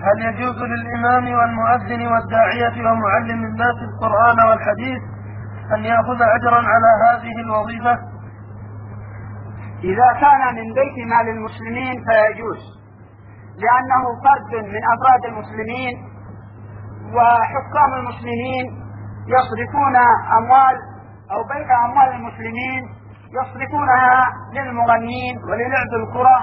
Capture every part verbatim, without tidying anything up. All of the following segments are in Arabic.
هل يجوز للإمام والمؤذن والداعية ومعلم الناس القرآن والحديث أن يأخذ أجرا على هذه الوظيفة؟ إذا كان من بيت مال المسلمين فيجوز، لأنه فرد من أفراد المسلمين، وحكام المسلمين يصرفون أموال أو بيت أموال المسلمين يصرفونها للمغنين وللعب الكرة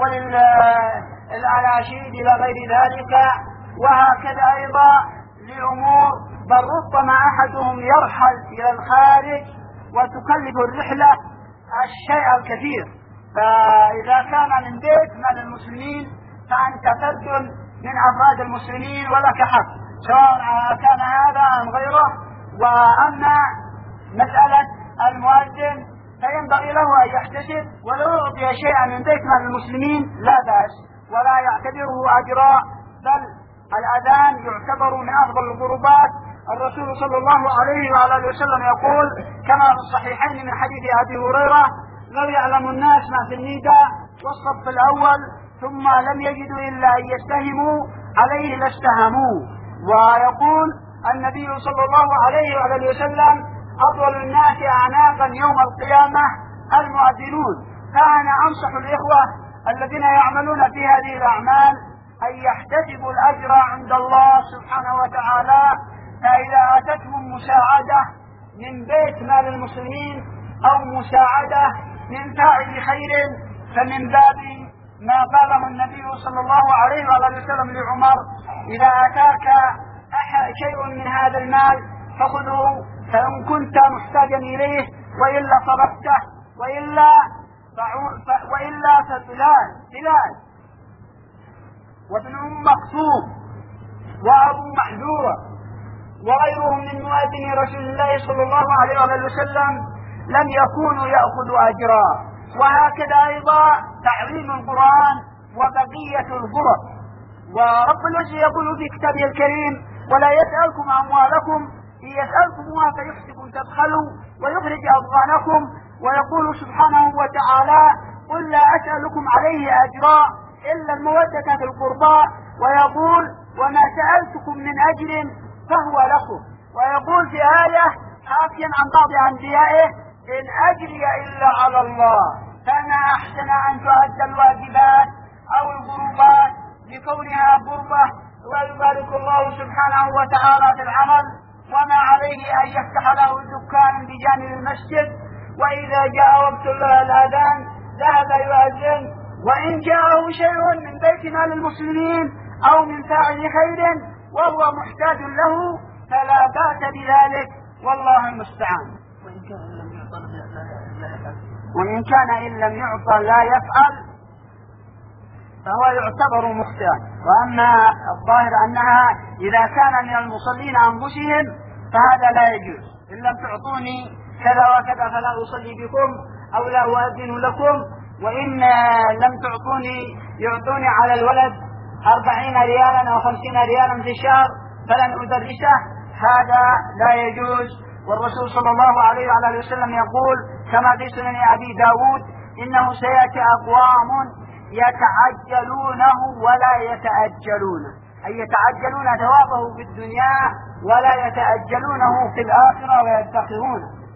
وللأناشيد إلى غير ذلك، وهكذا أيضا لأمور، بل ربما أحدهم يرحل إلى الخارج وتكلف الرحلة الشيء الكثير. فإذا كان من بيت مال المسلمين فأنت فرد من أفراد المسلمين ولك حق، سواء كان هذا أم غيره. وأما مسألة المؤذن فينبغي له أن يحتسب، ولو أعطي شيئا من بيت مال المسلمين لا بأس، ولا يعتبره أجراء، بل الأذان يعتبر من أفضل القربات. الرسول صلى الله عليه وعلى وسلم يقول كما في الصحيحين من حديث أبي هريرة: لو يعلم الناس ما في النداء والصف الأول ثم لم يجدوا إلا أن يستهموا عليه لاستهموا. ويقول النبي صلى الله عليه وعلى وسلم: أطول الناس أعناقا يوم القيامة المؤذنون. فأنا أنصح الإخوة الذين يعملون في هذه الأعمال أن يحتسبوا الأجر عند الله سبحانه وتعالى، فإذا أتتهم مساعدة من بيت مال المسلمين أو مساعدة من فاعل خير فمن باب ما قاله النبي صلى الله عليه وسلم لعمر: إذا أتاك شيء من هذا المال فخذه فإن كنت محتاجا إليه، وإلا صرفته، وإلا وإلا فبلال بلال وابن أم مكتوم وأبو محذورة وغيرهم من مؤذن رسول الله صلى الله عليه وسلم لم يكونوا يأخذوا أجرا. وهكذا أيضا تعليم القرآن وبقية الغرف. ورب العزة يقول في كتابه الكريم: ولا يسألكم أموالكم إن يسألكمها فيحسكم تبخلوا ويخرج أضغانكم. ويقول سبحانه وتعالى: قل لا أسألكم عليه أجرا إلا المودة في القربى. ويقول: وما سألتكم من أجر فهو لكم. ويقول في آية حاكيا عن بعض أنبيائه: إن أجري إلا على الله. فما أحسن أن تؤدى الواجبات أو القربات لكونها قربة، ويبارك الله سبحانه وتعالى في العمل، وما عليه أن يفتح له دكان بجانب المسجد، وإذا جاء وقت الأذان ذهب يؤذن. وإن جاءه شيء من بيت مال المسلمين أو من فاعل خير وهو محتاج له فلا بأس بذلك، والله المستعان. وإن كان إن لم يعطى لا يفعل فهو يعتبر مخطئا. وأما الظاهر أنها إذا كان من المصلين أنفسهم فهذا لا يجوز: إن لم تعطوني كذا وكذا فلا أصلي بكم أو لا أؤذن لكم، وإن لم تعطوني يعطوني على الولد أربعين ريالا أو خمسين ريالا في الشهر فلن أدرسه، هذا لا يجوز. والرسول صلى الله عليه وعلى وسلم يقول كما في سنن أبي داود: إنه سيأتي أقوام يتعجلونه ولا يتأجلونه، أي يتعجلون ثوابه في الدنيا ولا يتأجلونه في الآخرة ويدخرونه.